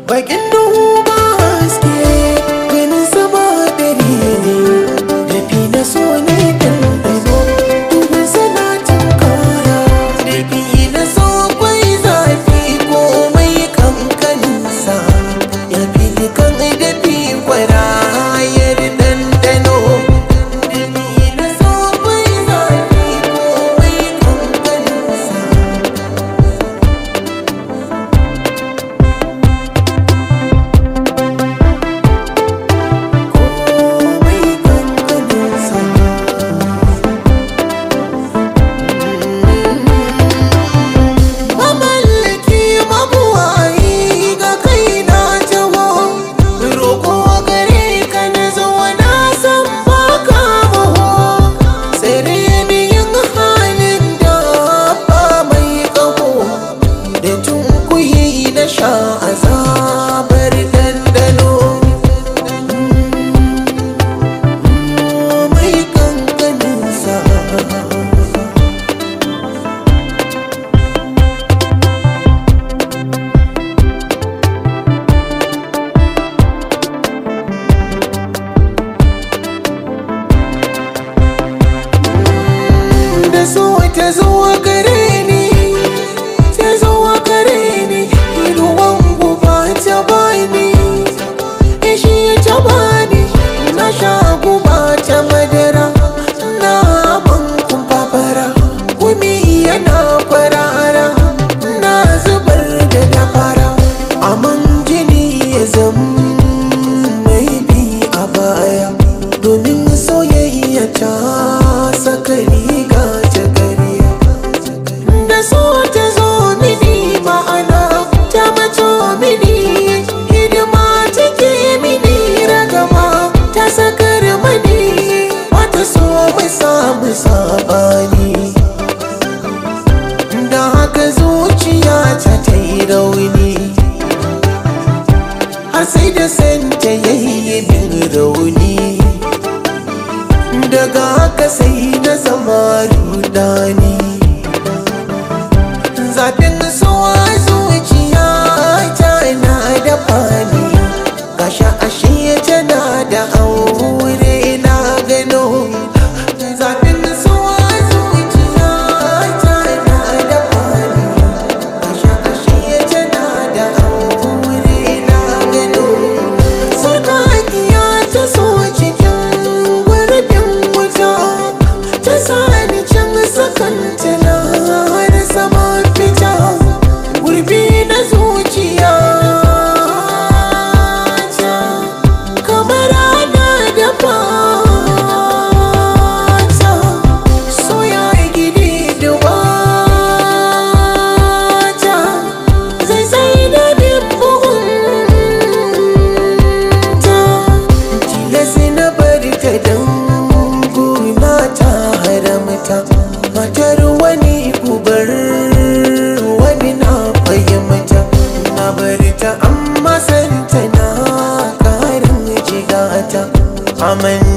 bakin duhu ba haske ganin sama dare ne dafi na so ne dandano duhun sanatin kara dafi na so kwai zafi komai kankaninsa ya fi kan dafi kwarayar dandano dafi na so kwai zafi komai kankaninsa. Ta zuwa gare ni, ta zuwa gare ni, ruwan guba ta bani, ishi ta bani, na sha guba ta madara, na bankun babara, gumi yana farara, na zubar da dafara, aman jini ya zama mai bi a baya, domin soyayya ta saka riga ta gari. So ta zo mini ma'ana ta mato mini hidima take mini ragama ta sakar mani wata so mai samu sabani da haka zuciya ta yi rauni har sai da santa yayi min rauni daga haka sai na zama rudani. Zafin suwa zuciya tana da fani gasha ashe tana da aure na gano. Zafin suwa zuciya tana da fani gasha ashe tana da aure na gano. Sarkakiya ta so cikin gurbin wuta ta sani can sakanta na har sama gurbi na zuciya ta kamar ana da fata so ya gidi da wata zai sai da bin bugunta tilasi na bari ta danguna ta haramta matar wani gubar na bari ta amma santa na karin jigata aman